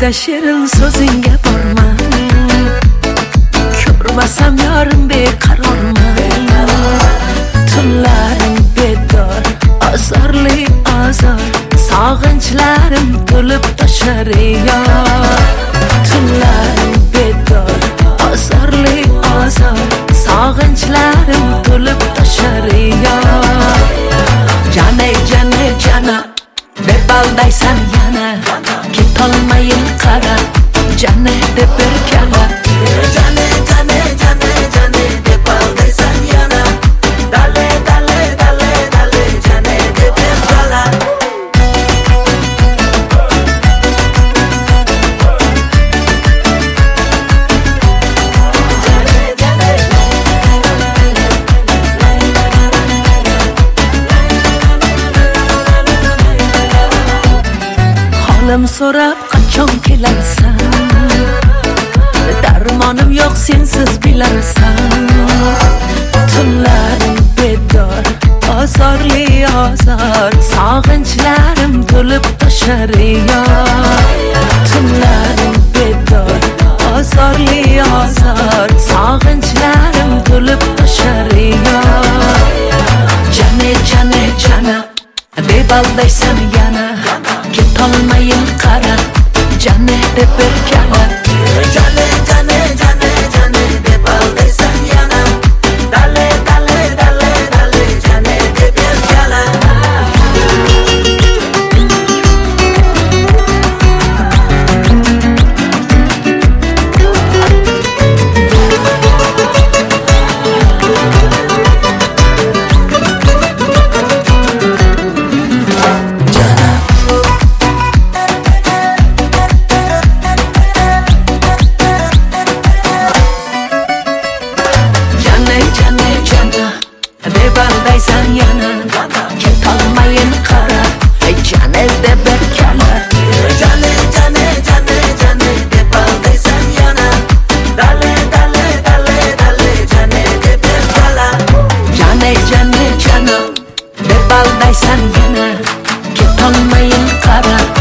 Dilda shirin so'zingga borman, ko'rmasam yorim beqarorman. Tunlarim bedor, azorli azor, sog'inchlarim to'lib toshar yor. Tunlarim bedor, azorli azor, sog'inchlarim to'lib toshar yor. Jana jana jana deb aldaysan yana, ketolmayin qara jana deb bir kala. Jana jana jana jana deb aldaysan yana, dale dale dale dale jana deb bir kala. Halim so'rab qachon kelarsan, darmonim yo'q sensiz bilarsan. Tunlarim bedor, azorli azor, sog'inchlarim to'lib toshar yor. Tunlarim bedor, azorli azor, sog'inchlarim to'lib toshar yor. Jana jana jana deb aldaysan yana, ketolmayin qara jana deb bir kala. Jana jana jana jana deb aldaysan yana, dale dale dale dale jana deb bir kala. Deb aldaysan yana, ketolmayin qara jana deb bir kala. Jana jana jana jana deb aldaysan yana, dale dale dale dale jana deb bir kala. Jana jana jana deb aldaysan yana, ketolmayin qara